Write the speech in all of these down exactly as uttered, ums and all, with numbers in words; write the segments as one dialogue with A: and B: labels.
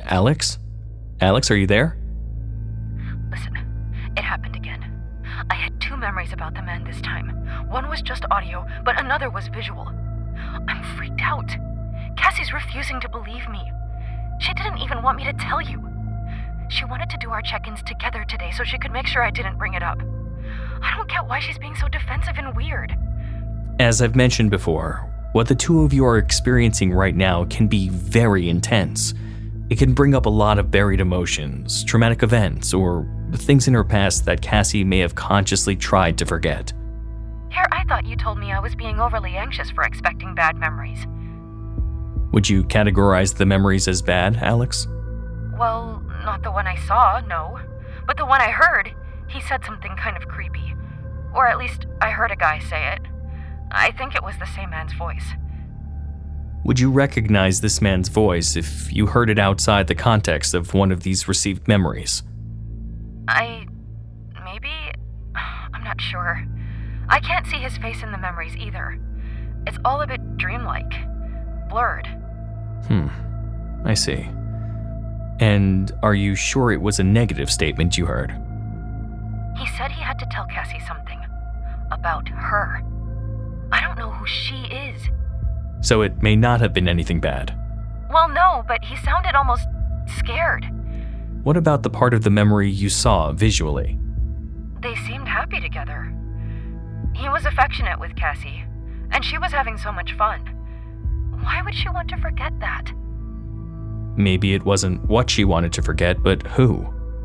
A: Alex? Alex, are you there?
B: Listen, it happened again. I had two memories about the man this time. One was just audio, but another was visual. I'm freaked out. Cassie's refusing to believe me. She didn't even want me to tell you. She wanted to do our check-ins together today so she could make sure I didn't bring it up. I don't get why she's being so defensive and weird.
A: As I've mentioned before, what the two of you are experiencing right now can be very intense. It can bring up a lot of buried emotions, traumatic events, or things in her past that Cassie may have consciously tried to forget.
B: Here, I thought you told me I was being overly anxious for expecting bad memories.
A: Would you categorize the memories as bad, Alex?
B: Well, not the one I saw, no. But the one I heard, he said something kind of creepy. Or at least, I heard a guy say it. I think it was the same man's voice.
A: Would you recognize this man's voice if you heard it outside the context of one of these received memories?
B: I... maybe? I'm not sure. I can't see his face in the memories either. It's all a bit dreamlike. Blurred.
A: Hmm. I see. And are you sure it was a negative statement you heard?
B: He said he had to tell Cassie something. About her. I don't know who she is.
A: So it may not have been anything bad.
B: Well, no, but he sounded almost scared.
A: What about the part of the memory you saw visually?
B: They seemed happy together. He was affectionate with Cassie, and she was having so much fun. Why would she want to forget that?
A: Maybe it wasn't what she wanted to forget, but who?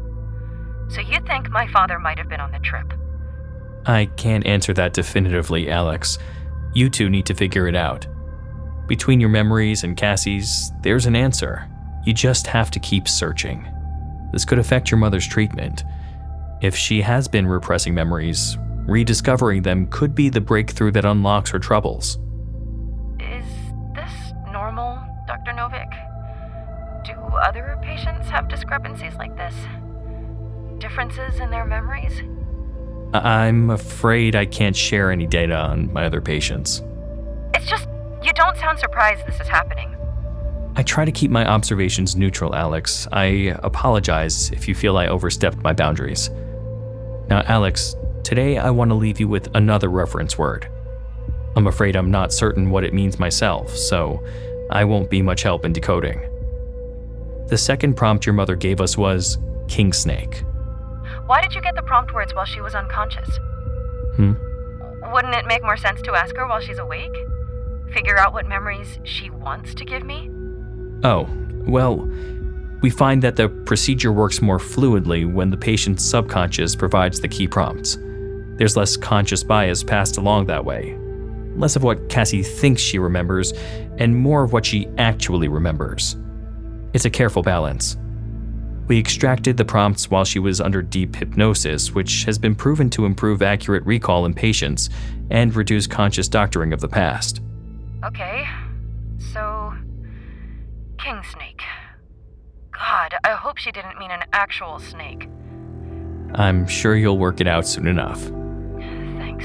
B: So you think my father might have been on the trip?
A: I can't answer that definitively, Alex. You two need to figure it out. Between your memories and Cassie's, there's an answer. You just have to keep searching. This could affect your mother's treatment. If she has been repressing memories, rediscovering them could be the breakthrough that unlocks her troubles.
B: Is this normal, Doctor Novick? Do other patients have discrepancies like this? Differences in their memories?
A: I'm afraid I can't share any data on my other patients.
B: It's just, you don't sound surprised this is happening.
A: I try to keep my observations neutral, Alex. I apologize if you feel I overstepped my boundaries. Now, Alex, today I want to leave you with another reference word. I'm afraid I'm not certain what it means myself, so I won't be much help in decoding. The second prompt your mother gave us was king snake.
B: Why did you get the prompt words while she was unconscious?
A: Hmm?
B: Wouldn't it make more sense to ask her while she's awake? Figure out what memories she wants to give me?
A: Oh, well, we find that the procedure works more fluidly when the patient's subconscious provides the key prompts. There's less conscious bias passed along that way. Less of what Cassie thinks she remembers, and more of what she actually remembers. It's a careful balance. We extracted the prompts while she was under deep hypnosis, which has been proven to improve accurate recall in patients and reduce conscious doctoring of the past.
B: Okay, so... king snake. God, I hope she didn't mean an actual snake.
A: I'm sure you'll work it out soon enough.
B: Thanks.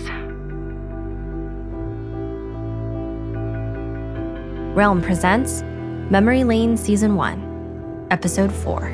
C: Realm presents Memory Lane Season one, Episode four.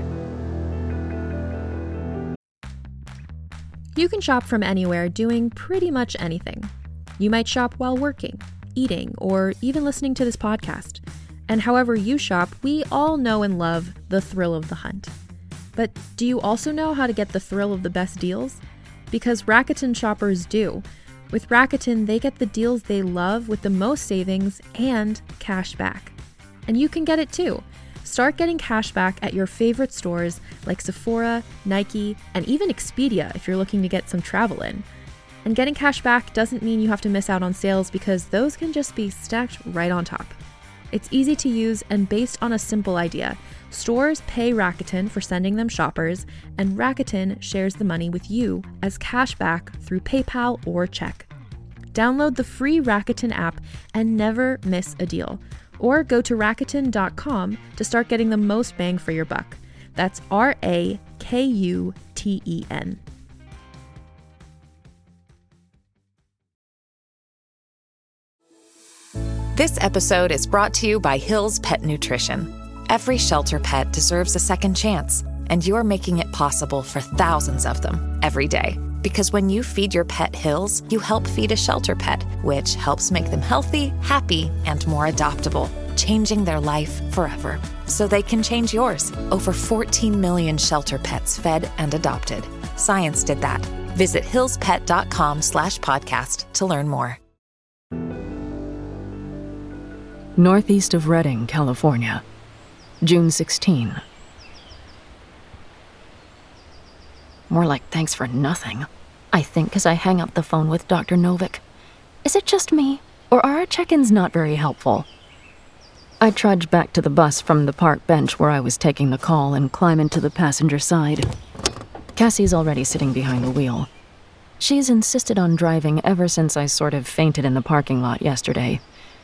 D: You can shop from anywhere doing pretty much anything. You might shop while working, eating, or even listening to this podcast. And however you shop, we all know and love the thrill of the hunt. But do you also know how to get the thrill of the best deals? Because Rakuten shoppers do. With Rakuten, they get the deals they love with the most savings and cash back. And you can get it too. Start getting cash back at your favorite stores like Sephora, Nike, and even Expedia if you're looking to get some travel in. And getting cash back doesn't mean you have to miss out on sales because those can just be stacked right on top. It's easy to use and based on a simple idea. Stores pay Rakuten for sending them shoppers, and Rakuten shares the money with you as cash back through PayPal or check. Download the free Rakuten app and never miss a deal. Or go to Rakuten dot com to start getting the most bang for your buck. That's R A K U T E N.
E: This episode is brought to you by Hill's Pet Nutrition. Every shelter pet deserves a second chance, and you're making it possible for thousands of them every day. Because when you feed your pet Hills, you help feed a shelter pet, which helps make them healthy, happy, and more adoptable, changing their life forever. So they can change yours. Over fourteen million shelter pets fed and adopted. Science did that. Visit hillspet.com slash podcast to learn more.
F: Northeast of Redding, California, June sixteenth. More like thanks for nothing, I think, as I hang up the phone with Doctor Novick. Is it just me, or are our check-ins not very helpful? I trudge back to the bus from the park bench where I was taking the call and climb into the passenger side. Cassie's already sitting behind the wheel. She's insisted on driving ever since I sort of fainted in the parking lot yesterday.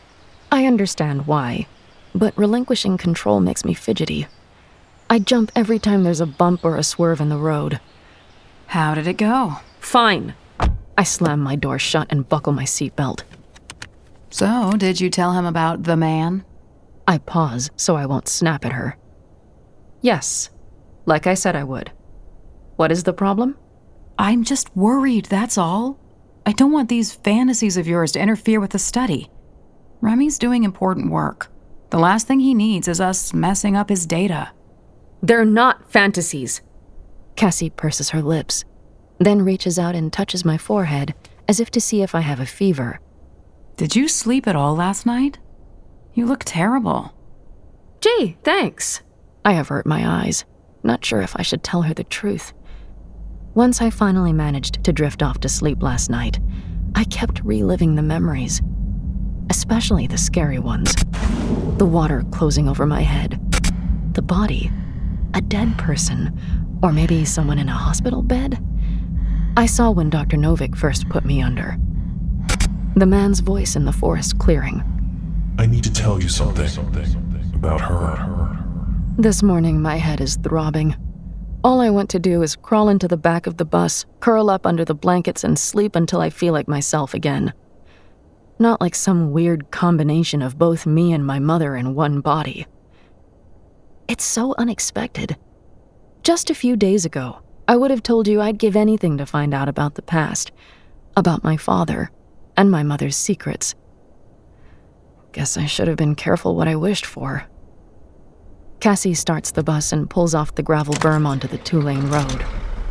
F: I understand why, but relinquishing control makes me fidgety. I jump every time there's a bump or a swerve in the road.
G: How did it go?
F: Fine. I slam my door shut and buckle my seatbelt.
G: So, did you tell him about the man?
F: I pause so I won't snap at her. Yes, like I said I would. What is the problem?
G: I'm just worried, that's all. I don't want these fantasies of yours to interfere with the study. Remy's doing important work. The last thing he needs is us messing up his data.
F: They're not fantasies. Cassie purses her lips, then reaches out and touches my forehead as if to see if I have a fever.
G: Did you sleep at all last night? You look terrible.
F: Gee, thanks. I avert my eyes, not sure if I should tell her the truth. Once I finally managed to drift off to sleep last night, I kept reliving the memories, especially the scary ones. The water closing over my head, the body, a dead person, or maybe someone in a hospital bed. I saw when Doctor Novick first put me under. The man's voice in the forest clearing.
H: I need to tell you something about her.
F: This morning my head is throbbing. All I want to do is crawl into the back of the bus, curl up under the blankets, and sleep until I feel like myself again. Not like some weird combination of both me and my mother in one body. It's so unexpected. Just a few days ago, I would have told you I'd give anything to find out about the past, about my father, and my mother's secrets. Guess I should have been careful what I wished for. Cassie starts the bus and pulls off the gravel berm onto the two-lane road.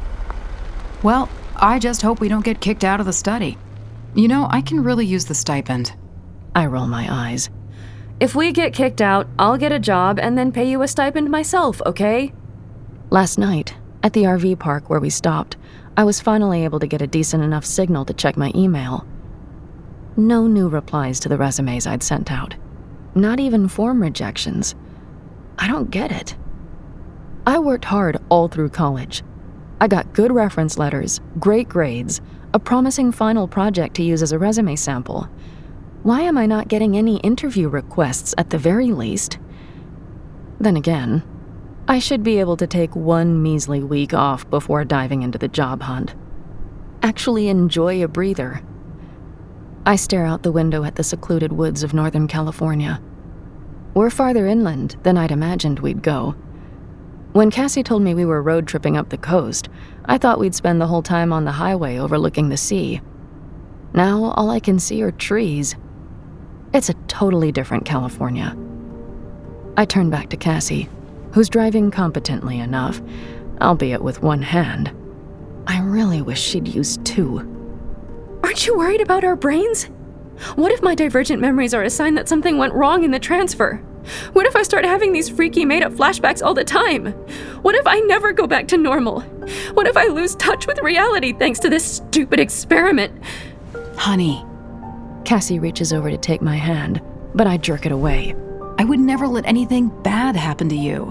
G: Well, I just hope we don't get kicked out of the study. You know, I can really use the stipend.
F: I roll my eyes. If we get kicked out, I'll get a job and then pay you a stipend myself, okay? Last night, at the R V park where we stopped, I was finally able to get a decent enough signal to check my email. No new replies to the resumes I'd sent out. Not even form rejections. I don't get it. I worked hard all through college. I got good reference letters, great grades, a promising final project to use as a resume sample. Why am I not getting any interview requests at the very least? Then again, I should be able to take one measly week off before diving into the job hunt. Actually enjoy a breather. I stare out the window at the secluded woods of Northern California. We're farther inland than I'd imagined we'd go. When Cassie told me we were road tripping up the coast, I thought we'd spend the whole time on the highway overlooking the sea. Now all I can see are trees. It's a totally different California. I turn back to Cassie, who's driving competently enough, albeit with one hand. I really wish she'd use two. Aren't you worried about our brains? What if my divergent memories are a sign that something went wrong in the transfer? What if I start having these freaky made-up flashbacks all the time? What if I never go back to normal? What if I lose touch with reality thanks to this stupid experiment?
G: Honey.
F: Cassie reaches over to take my hand, but I jerk it away.
G: I would never let anything bad happen to you.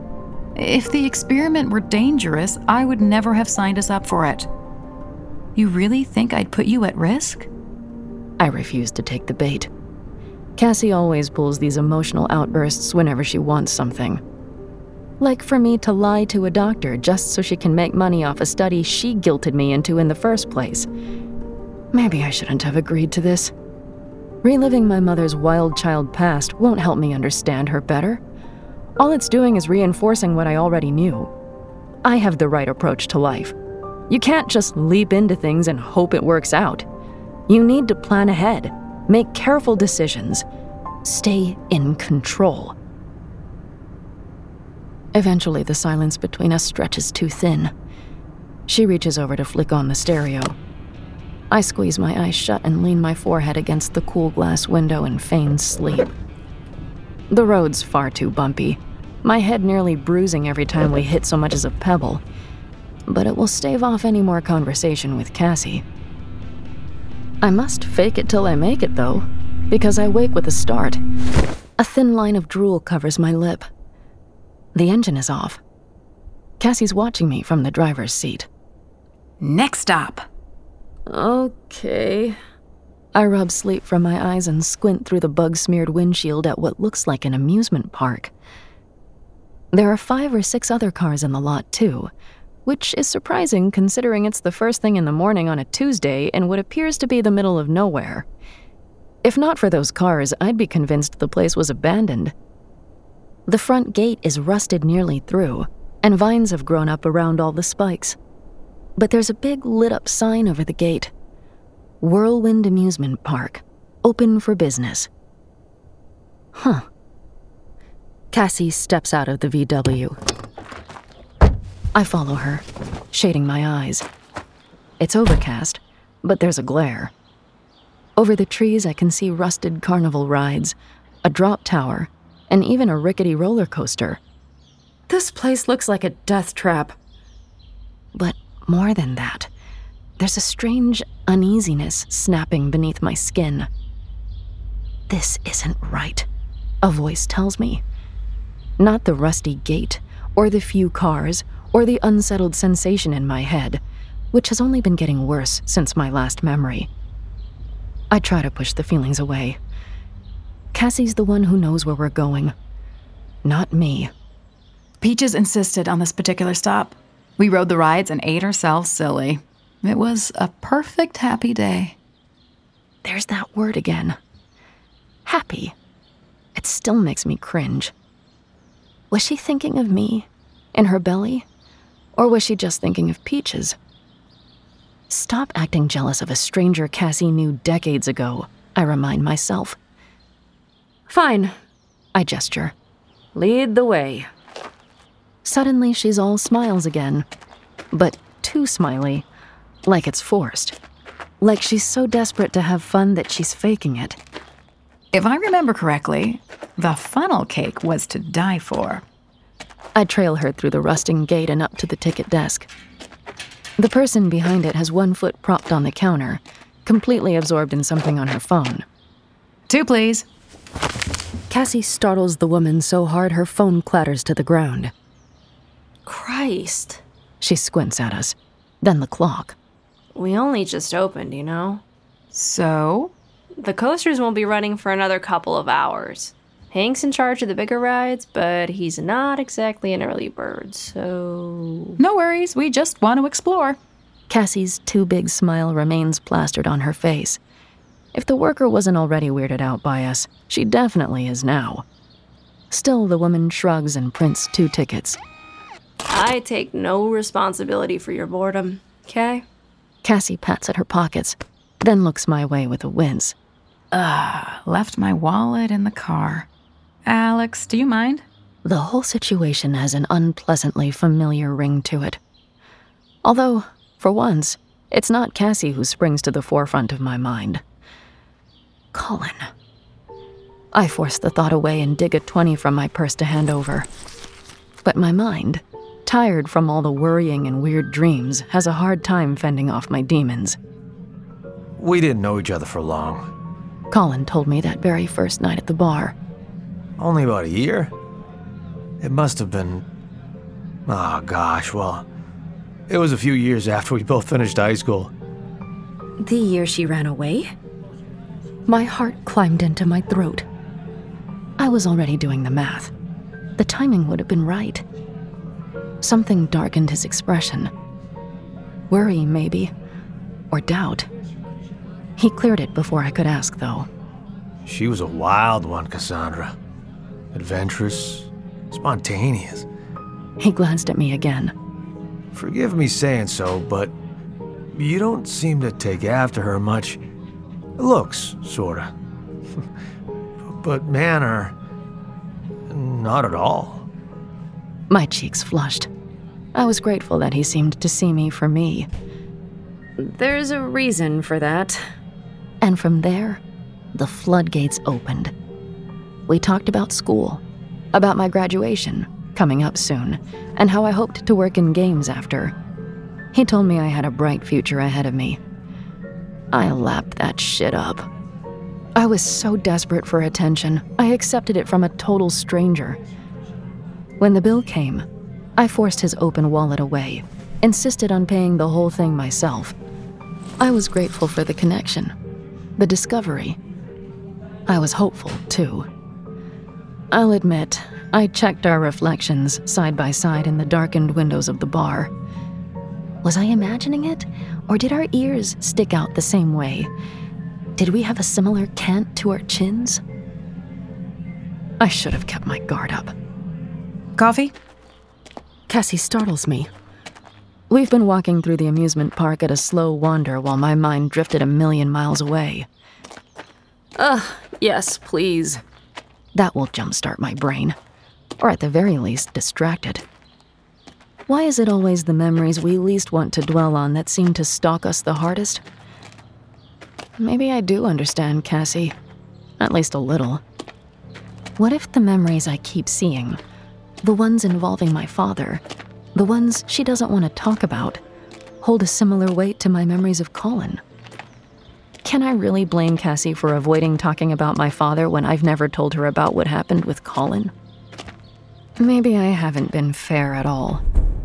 G: If the experiment were dangerous, I would never have signed us up for it. You really think I'd put you at risk?
F: I refuse to take the bait. Cassie always pulls these emotional outbursts whenever she wants something. Like for me to lie to a doctor just so she can make money off a study she guilted me into in the first place. Maybe I shouldn't have agreed to this. Reliving my mother's wild child past won't help me understand her better. All it's doing is reinforcing what I already knew. I have the right approach to life. You can't just leap into things and hope it works out. You need to plan ahead, make careful decisions, stay in control. Eventually, the silence between us stretches too thin. She reaches over to flick on the stereo. I squeeze my eyes shut and lean my forehead against the cool glass window and feign sleep. The road's far too bumpy, my head nearly bruising every time we hit so much as a pebble. But it will stave off any more conversation with Cassie. I must fake it till I make it, though, because I wake with a start. A thin line of drool covers my lip. The engine is off. Cassie's watching me from the driver's seat.
G: Next stop.
F: Okay. I rub sleep from my eyes and squint through the bug-smeared windshield at what looks like an amusement park. There are five or six other cars in the lot, too, which is surprising considering it's the first thing in the morning on a Tuesday in what appears to be the middle of nowhere. If not for those cars, I'd be convinced the place was abandoned. The front gate is rusted nearly through, and vines have grown up around all the spikes. But there's a big lit-up sign over the gate. Whirlwind Amusement Park, open for business. Huh. Cassie steps out of the V W. I follow her, shading my eyes. It's overcast, but there's a glare. Over the trees, I can see rusted carnival rides, a drop tower, and even a rickety roller coaster. This place looks like a death trap. But more than that, there's a strange uneasiness snapping beneath my skin. This isn't right, a voice tells me. Not the rusty gate, or the few cars, or the unsettled sensation in my head, which has only been getting worse since my last memory. I try to push the feelings away. Cassie's the one who knows where we're going, not me.
G: Peaches insisted on this particular stop. We rode the rides and ate ourselves silly. It was a perfect happy day.
F: There's that word again. Happy. It still makes me cringe. Was she thinking of me, in her belly? Or was she just thinking of Peaches? Stop acting jealous of a stranger Cassie knew decades ago, I remind myself. Fine, I gesture. Lead the way. Suddenly, she's all smiles again. But too smiley, like it's forced. Like she's so desperate to have fun that she's faking it.
G: If I remember correctly, the funnel cake was to die for.
F: I trail her through the rusting gate and up to the ticket desk. The person behind it has one foot propped on the counter, completely absorbed in something on her phone.
G: Two, please.
F: Cassie startles the woman so hard her phone clatters to the ground.
I: Christ.
F: She squints at us. Then the clock.
I: We only just opened, you know?
G: So?
I: The coasters won't be running for another couple of hours. Hank's in charge of the bigger rides, but he's not exactly an early bird, so...
G: No worries, we just want to explore.
F: Cassie's too big smile remains plastered on her face. If the worker wasn't already weirded out by us, she definitely is now. Still, the woman shrugs and prints two tickets.
I: I take no responsibility for your boredom, okay?
F: Cassie pats at her pockets, then looks my way with a wince.
G: Ugh, left my wallet in the car. Alex, do you mind?
F: The whole situation has an unpleasantly familiar ring to it. Although, for once, it's not Cassie who springs to the forefront of my mind. Colin. I force the thought away and dig a twenty from my purse to hand over. But my mind, tired from all the worrying and weird dreams, has a hard time fending off my demons.
J: We didn't know each other for long.
F: Colin told me that very first night at the bar.
J: Only about a year? It must have been... Oh, gosh, well... It was a few years after we both finished high school.
I: The year she ran away?
F: My heart climbed into my throat. I was already doing the math. The timing would have been right. Something darkened his expression. Worry, maybe. Or doubt. He cleared it before I could ask, though.
J: She was a wild one, Cassandra. Adventurous, spontaneous.
F: He glanced at me again.
J: Forgive me saying so, but you don't seem to take after her much. Looks, sorta. But manner, not at all.
F: My cheeks flushed. I was grateful that he seemed to see me for me. There's a reason for that. And from there, the floodgates opened. We talked about school, about my graduation, coming up soon, and how I hoped to work in games after. He told me I had a bright future ahead of me. I lapped that shit up. I was so desperate for attention, I accepted it from a total stranger. When the bill came, I forced his open wallet away, insisted on paying the whole thing myself. I was grateful for the connection, the discovery. I was hopeful, too. I'll admit, I checked our reflections side by side in the darkened windows of the bar. Was I imagining it, or did our ears stick out the same way? Did we have a similar cant to our chins? I should have kept my guard up.
G: Coffee?
F: Cassie startles me. We've been walking through the amusement park at a slow wander while my mind drifted a million miles away. Ugh, yes, please. That will jumpstart my brain. Or at the very least, distract it. Why is it always the memories we least want to dwell on that seem to stalk us the hardest? Maybe I do understand Cassie. At least a little. What if the memories I keep seeing, the ones involving my father, the ones she doesn't want to talk about, hold a similar weight to my memories of Colin? Can I really blame Cassie for avoiding talking about my father when I've never told her about what happened with Colin? Maybe I haven't been fair at all.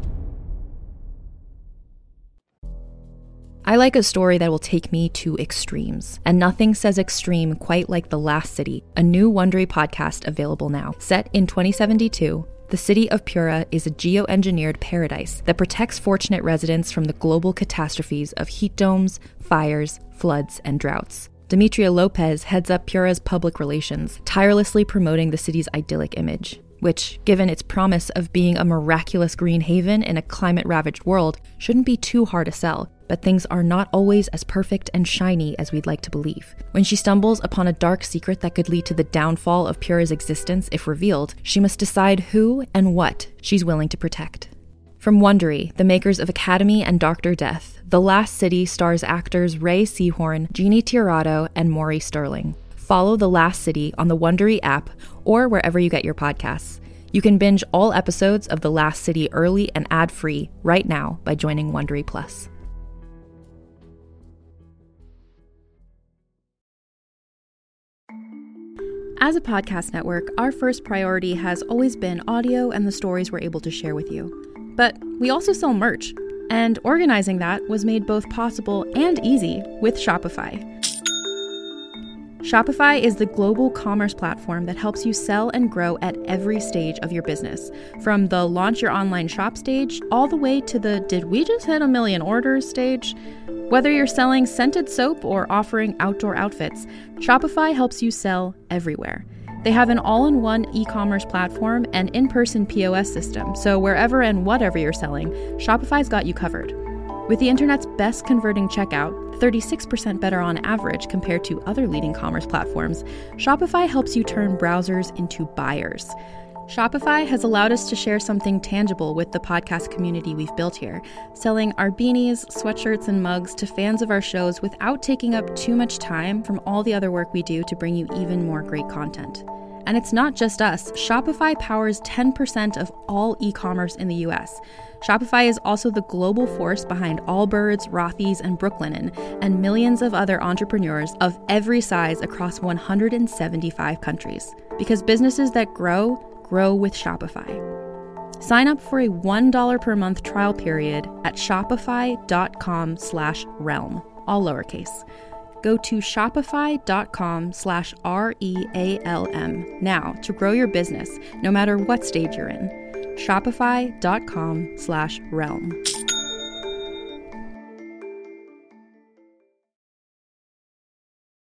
D: I like a story that will take me to extremes, and nothing says extreme quite like The Last City, a new Wondery podcast available now. Set in twenty seventy-two, the city of Pura is a geoengineered paradise that protects fortunate residents from the global catastrophes of heat domes, fires, floods, and droughts. Demetria Lopez heads up Pura's public relations, tirelessly promoting the city's idyllic image, which, given its promise of being a miraculous green haven in a climate-ravaged world, shouldn't be too hard to sell. But things are not always as perfect and shiny as we'd like to believe. When she stumbles upon a dark secret that could lead to the downfall of Pura's existence if revealed, she must decide who and what she's willing to protect. From Wondery, the makers of Academy and Doctor Death, The Last City stars actors Ray Seahorn, Jeannie Tirado, and Maury Sterling. Follow The Last City on the Wondery app or wherever you get your podcasts. You can binge all episodes of The Last City early and ad-free right now by joining Wondery Plus. As a podcast network, our first priority has always been audio and the stories we're able to share with you. But we also sell merch, and organizing that was made both possible and easy with Shopify. Shopify is the global commerce platform that helps you sell and grow at every stage of your business, from the launch your online shop stage all the way to the did we just hit a million orders stage. Whether you're selling scented soap or offering outdoor outfits, Shopify helps you sell everywhere. They have an all-in-one e-commerce platform and in-person P O S system, so wherever and whatever you're selling, Shopify's got you covered. With the internet's best converting checkout, thirty-six percent better on average compared to other leading commerce platforms, Shopify helps you turn browsers into buyers. Shopify has allowed us to share something tangible with the podcast community we've built here, selling our beanies, sweatshirts, and mugs to fans of our shows without taking up too much time from all the other work we do to bring you even more great content. And it's not just us. Shopify powers ten percent of all e-commerce in the U S. Shopify is also the global force behind Allbirds, Rothy's, and Brooklinen, and millions of other entrepreneurs of every size across one hundred seventy-five countries. Because businesses that grow, grow with Shopify. Sign up for a one dollar per month trial period at shopify.com slash realm, all lowercase. Go to shopify.com slash R-E-A-L-M now to grow your business, no matter what stage you're in. Shopify.com slash realm.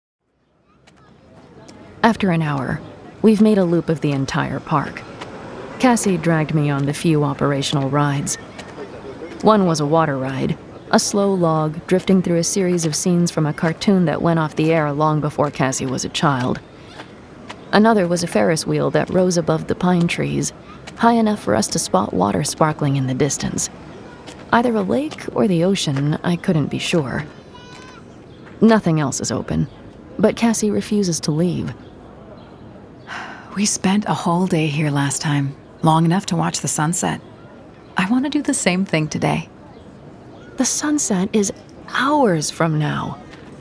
F: After an hour, we've made a loop of the entire park. Cassie dragged me on the few operational rides. One was a water ride, a slow log drifting through a series of scenes from a cartoon that went off the air long before Cassie was a child. Another was a Ferris wheel that rose above the pine trees, high enough for us to spot water sparkling in the distance. Either a lake or the ocean, I couldn't be sure. Nothing else is open, but Cassie refuses to leave.
G: We spent a whole day here last time, long enough to watch the sunset. I want to do the same thing today.
F: The sunset is hours from now.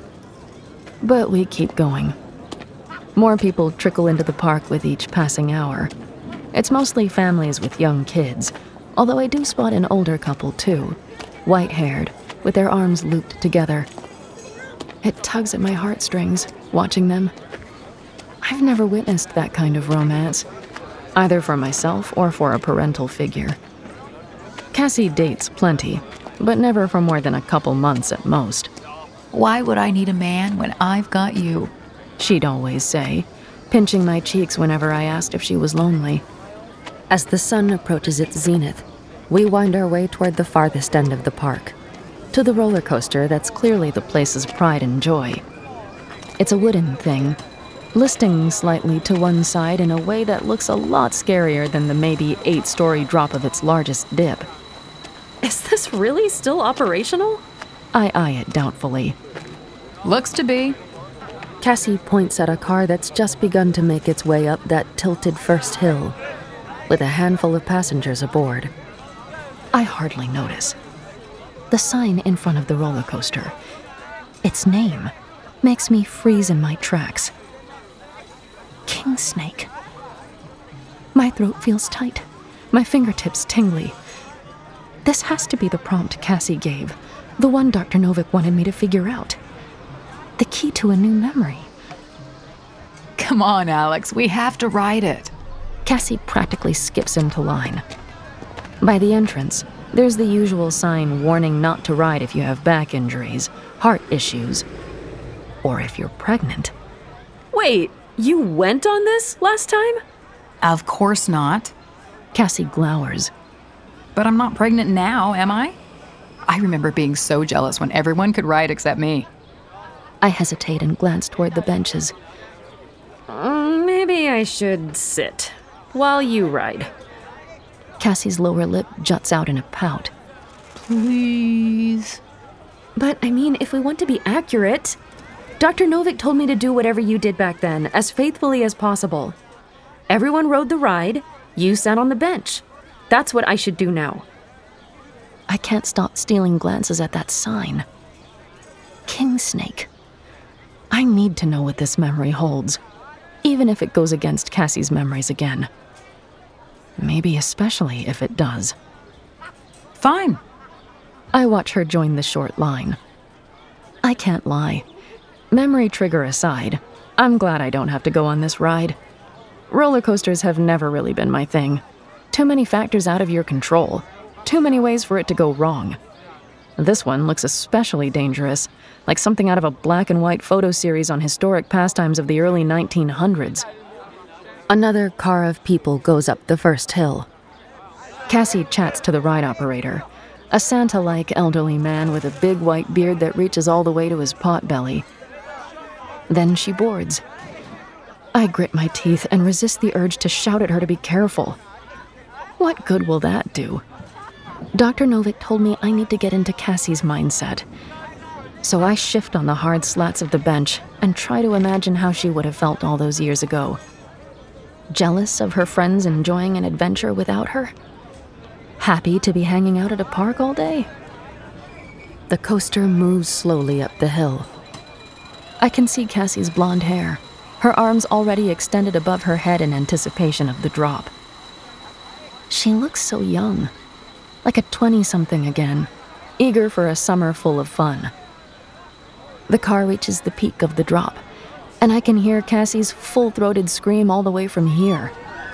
F: But we keep going. More people trickle into the park with each passing hour. It's mostly families with young kids, although I do spot an older couple too, white-haired, with their arms looped together. It tugs at my heartstrings, watching them. I've never witnessed that kind of romance, either for myself or for a parental figure. Cassie dates plenty, but never for more than a couple months at most.
G: Why would I need a man when I've got you?
F: She'd always say, pinching my cheeks whenever I asked if she was lonely. As the sun approaches its zenith, we wind our way toward the farthest end of the park, to the roller coaster that's clearly the place's pride and joy. It's a wooden thing, listing slightly to one side in a way that looks a lot scarier than the maybe eight-story drop of its largest dip.
I: Is this really still operational?
F: I eye it doubtfully.
G: Looks to be.
F: Cassie points at a car that's just begun to make its way up that tilted first hill, with a handful of passengers aboard. I hardly notice. The sign in front of the roller coaster, its name, makes me freeze in my tracks. King Snake. My throat feels tight, my fingertips tingly. This has to be the prompt Cassie gave, the one Doctor Novick wanted me to figure out. The key to a new memory.
G: Come on, Alex, we have to ride it.
F: Cassie practically skips into line. By the entrance, there's the usual sign warning not to ride if you have back injuries, heart issues, or if you're pregnant.
I: Wait, you went on this last time?
G: Of course not.
F: Cassie glowers.
G: But I'm not pregnant now, am I? I remember being so jealous when everyone could ride except me.
F: I hesitate and glance toward the benches.
I: Mm, maybe I should sit while you ride.
F: Cassie's lower lip juts out in a pout.
G: Please.
I: But, I mean, if we want to be accurate, Doctor Novick told me to do whatever you did back then, as faithfully as possible. Everyone rode the ride, you sat on the bench. That's what I should do now.
F: I can't stop stealing glances at that sign. King Snake. I need to know what this memory holds, even if it goes against Cassie's memories again. Maybe especially if it does.
G: Fine.
F: I watch her join the short line. I can't lie. Memory trigger aside, I'm glad I don't have to go on this ride. Roller coasters have never really been my thing. Too many factors out of your control. Too many ways for it to go wrong. This one looks especially dangerous, like something out of a black and white photo series on historic pastimes of the early nineteen hundreds. Another car of people goes up the first hill. Cassie chats to the ride operator, a Santa-like elderly man with a big white beard that reaches all the way to his potbelly. Then she boards. I grit my teeth and resist the urge to shout at her to be careful. What good will that do? Doctor Novick told me I need to get into Cassie's mindset. So I shift on the hard slats of the bench and try to imagine how she would have felt all those years ago. Jealous of her friends enjoying an adventure without her? Happy to be hanging out at a park all day? The coaster moves slowly up the hill. I can see Cassie's blonde hair, her arms already extended above her head in anticipation of the drop. She looks so young, like a twenty-something again, eager for a summer full of fun. The car reaches the peak of the drop, and I can hear Cassie's full-throated scream all the way from here.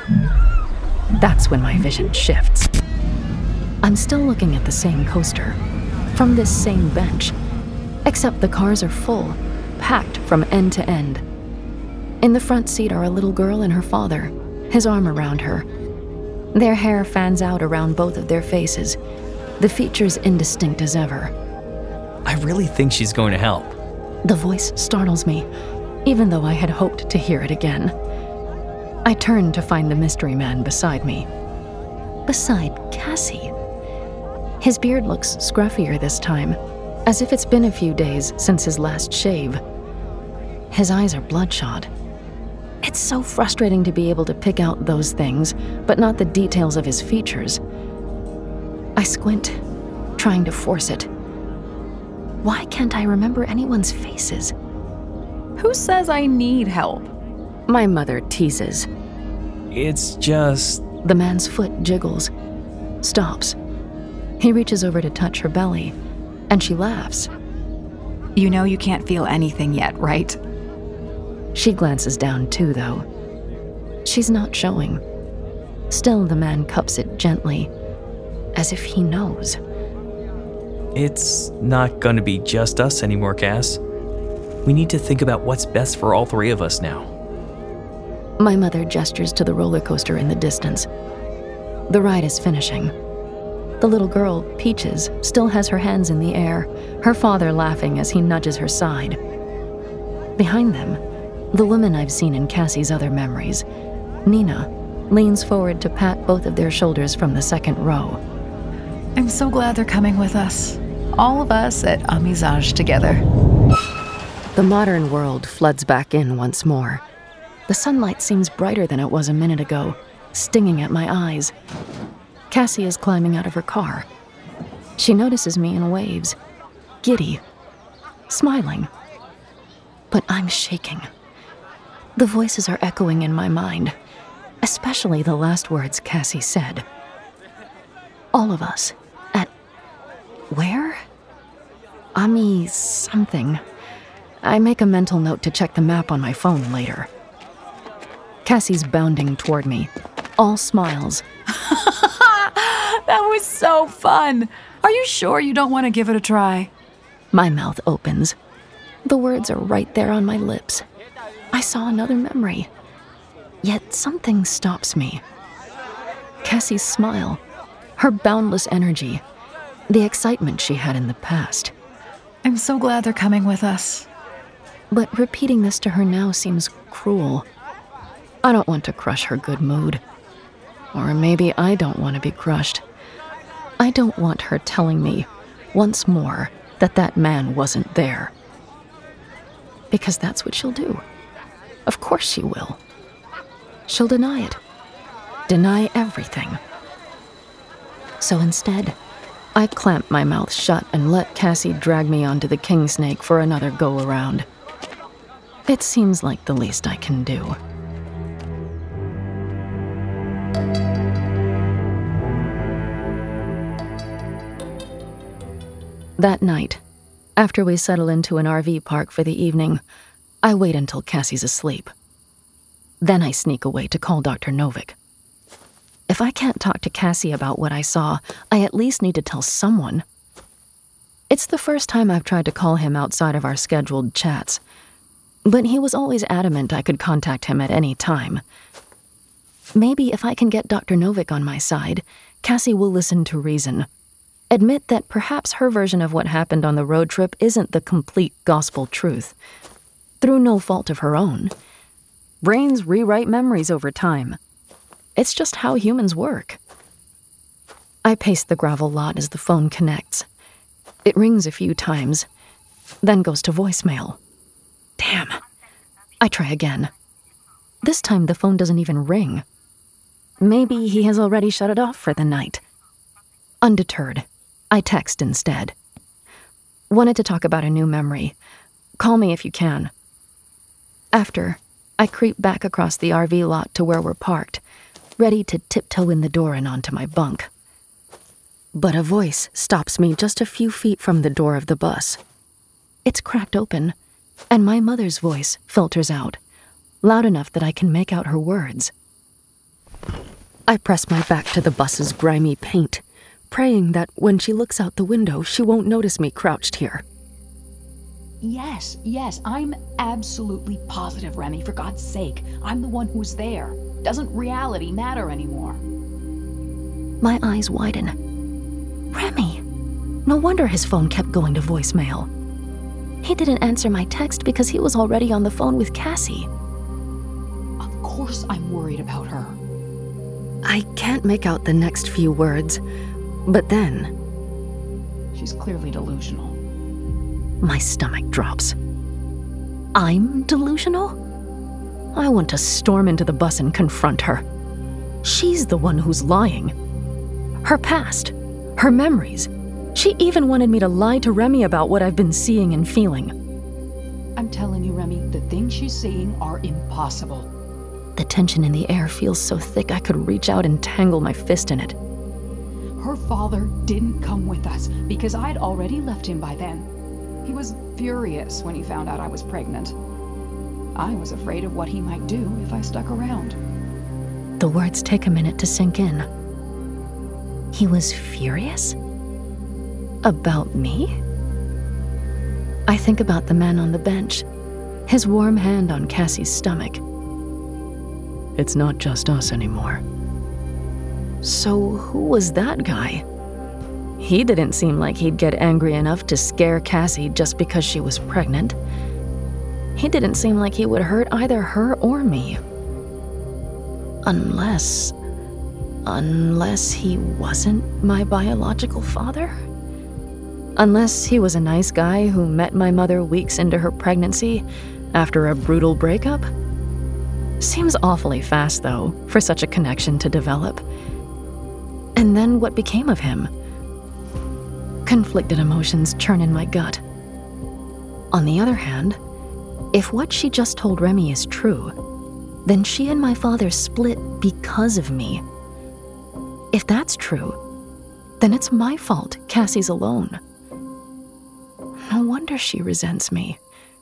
F: That's when my vision shifts. I'm still looking at the same coaster, from this same bench, except the cars are full, packed from end to end. In the front seat are a little girl and her father, his arm around her. Their hair fans out around both of their faces, the features indistinct as ever.
A: I really think she's going to help.
F: The voice startles me, even though I had hoped to hear it again. I turn to find the mystery man beside me. Beside Cassie. His beard looks scruffier this time, as if it's been a few days since his last shave. His eyes are bloodshot. It's so frustrating to be able to pick out those things, but not the details of his features. I squint, trying to force it. Why can't I remember anyone's faces?
G: Who says I need help?
F: My mother teases.
A: It's just...
F: The man's foot jiggles, stops. He reaches over to touch her belly, and she laughs.
G: You know you can't feel anything yet, right?
F: She glances down too, though. She's not showing. Still, the man cups it gently, as if he knows.
A: It's not gonna be just us anymore, Cass. We need to think about what's best for all three of us now.
F: My mother gestures to the roller coaster in the distance. The ride is finishing. The little girl, Peaches, still has her hands in the air, her father laughing as he nudges her side. Behind them, the woman I've seen in Cassie's other memories, Nina, leans forward to pat both of their shoulders from the second row.
G: I'm so glad they're coming with us. All of us at Amizage together.
F: The modern world floods back in once more. The sunlight seems brighter than it was a minute ago, stinging at my eyes. Cassie is climbing out of her car. She notices me and waves, giddy, smiling. But I'm shaking. The voices are echoing in my mind, especially the last words Cassie said. All of us. At... where? Ami something. I make a mental note to check the map on my phone later. Cassie's bounding toward me, all smiles.
G: That was so fun. Are you sure you don't want to give it a try?
F: My mouth opens. The words are right there on my lips. I saw another memory. Yet something stops me. Cassie's smile, her boundless energy, the excitement she had in the past.
G: I'm so glad they're coming with us.
F: But repeating this to her now seems cruel. I don't want to crush her good mood. Or maybe I don't want to be crushed. I don't want her telling me, once more, that that man wasn't there. Because that's what she'll do. Of course she will. She'll deny it. Deny everything. So instead, I clamp my mouth shut and let Cassie drag me onto the king snake for another go-around. It seems like the least I can do. That night, after we settle into an R V park for the evening, I wait until Cassie's asleep. Then I sneak away to call Doctor Novick. If I can't talk to Cassie about what I saw, I at least need to tell someone. It's the first time I've tried to call him outside of our scheduled chats, but he was always adamant I could contact him at any time. Maybe if I can get Doctor Novick on my side, Cassie will listen to reason. Admit that perhaps her version of what happened on the road trip isn't the complete gospel truth. Through no fault of her own. Brains rewrite memories over time. It's just how humans work. I pace the gravel lot as the phone connects. It rings a few times, then goes to voicemail. Damn. I try again. This time the phone doesn't even ring. Maybe he has already shut it off for the night. Undeterred, I text instead. Wanted to talk about a new memory. Call me if you can. After, I creep back across the R V lot to where we're parked, ready to tiptoe in the door and onto my bunk. But a voice stops me just a few feet from the door of the bus. It's cracked open, and my mother's voice filters out, loud enough that I can make out her words. I press my back to the bus's grimy paint, praying that when she looks out the window, she won't notice me crouched here.
K: Yes, yes, I'm absolutely positive, Remy, for God's sake. I'm the one who's there. Doesn't reality matter anymore?
F: My eyes widen. Remy! No wonder his phone kept going to voicemail. He didn't answer my text because he was already on the phone with Cassie.
K: Of course I'm worried about her.
F: I can't make out the next few words, but then...
K: She's clearly delusional.
F: My stomach drops. I'm delusional? I want to storm into the bus and confront her. She's the one who's lying. Her past, her memories. She even wanted me to lie to Remy about what I've been seeing and feeling.
K: I'm telling you, Remy, the things she's seeing are impossible.
F: The tension in the air feels so thick I could reach out and tangle my fist in it.
K: Her father didn't come with us because I'd already left him by then. He was furious when he found out I was pregnant. I was afraid of what he might do if I stuck around.
F: The words take a minute to sink in. He was furious? About me? I think about the man on the bench, his warm hand on Cassie's stomach. It's not just us anymore. So who was that guy? He didn't seem like he'd get angry enough to scare Cassie just because she was pregnant. He didn't seem like he would hurt either her or me. Unless... Unless he wasn't my biological father? Unless he was a nice guy who met my mother weeks into her pregnancy after a brutal breakup? Seems awfully fast, though, for such a connection to develop. And then what became of him? Conflicted emotions churn in my gut. On the other hand, if what she just told Remy is true, then she and my father split because of me. If that's true, then it's my fault Cassie's alone. No wonder she resents me.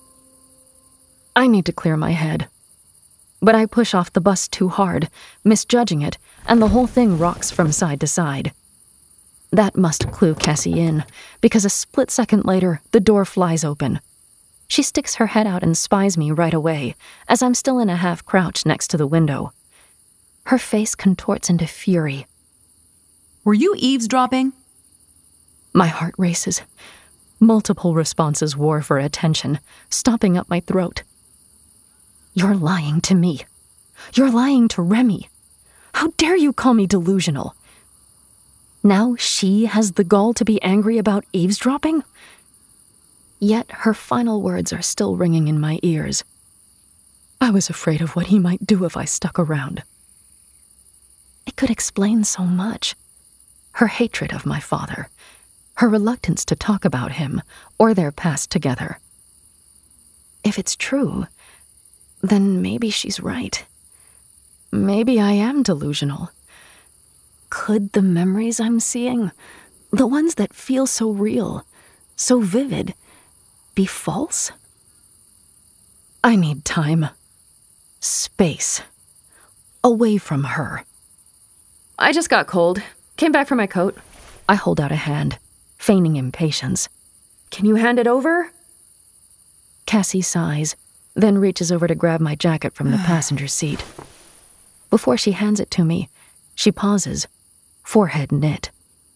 F: I need to clear my head. But I push off the bus too hard, misjudging it, and the whole thing rocks from side to side. That must clue Cassie in, because a split second later, the door flies open. She sticks her head out and spies me right away, as I'm still in a half crouch next to the window. Her face contorts into fury.
G: Were you eavesdropping?
F: My heart races. Multiple responses war for attention, stopping up my throat. You're lying to me. You're lying to Remy. How dare you call me delusional? Now she has the gall to be angry about eavesdropping? Yet her final words are still ringing in my ears. I was afraid of what he might do if I stuck around. It could explain so much. Her hatred of my father, her reluctance to talk about him or their past together. If it's true, then maybe she's right. Maybe I am delusional. Could the memories I'm seeing, the ones that feel so real, so vivid, be false? I need time. Space. Away from her.
I: I just got cold. Came back for my coat.
F: I hold out a hand, feigning impatience.
I: Can you hand it over?
F: Cassie sighs, then reaches over to grab my jacket from the passenger seat. Before she hands it to me, she pauses, forehead knit.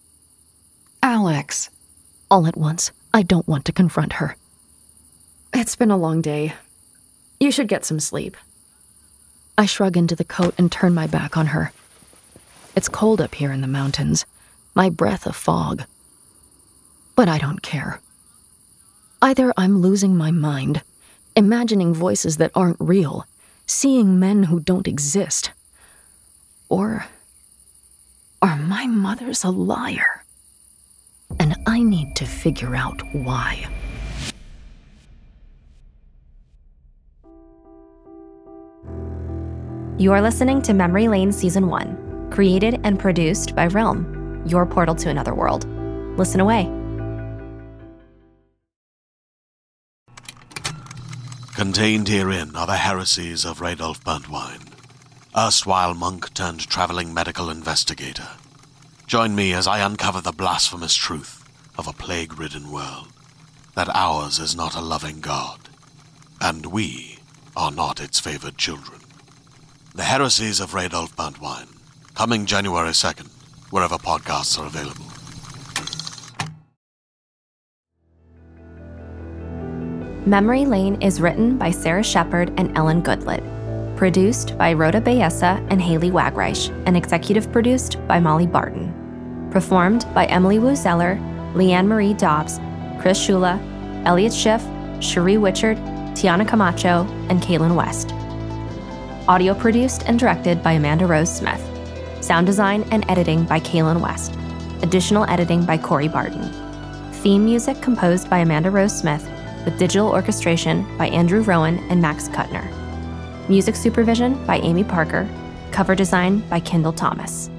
G: Alex.
F: All at once, I don't want to confront her.
I: It's been a long day. You should get some sleep.
F: I shrug into the coat and turn my back on her. It's cold up here in the mountains, my breath a fog. But I don't care. Either I'm losing my mind, imagining voices that aren't real, seeing men who don't exist, or are my mother's a liar? And I need to figure out why.
C: You're listening to Memory Lane Season one, created and produced by Realm, your portal to another world. Listen away.
L: Contained herein are the heresies of Radolf Burntwine, erstwhile monk turned traveling medical investigator. Join me as I uncover the blasphemous truth of a plague-ridden world, that ours is not a loving God, and we are not its favored children. The Heresies of Radolf Burntwine, coming January second, wherever podcasts are available.
C: Memory Lane is written by Sarah Shepard and Ellen Goodlett, produced by Rhoda Bayessa and Haley Wagreich, and executive produced by Molly Barton. Performed by Emily Wu Zeller, Leanne Marie Dobbs, Chris Shula, Elliot Schiff, Cherie Wichard, Tiana Camacho, and Kaylin West. Audio produced and directed by Amanda Rose Smith. Sound design and editing by Kaylin West. Additional editing by Corey Barton. Theme music composed by Amanda Rose Smith, with digital orchestration by Andrew Rowan and Max Kuttner. Music supervision by Amy Parker. Cover design by Kendall Thomas.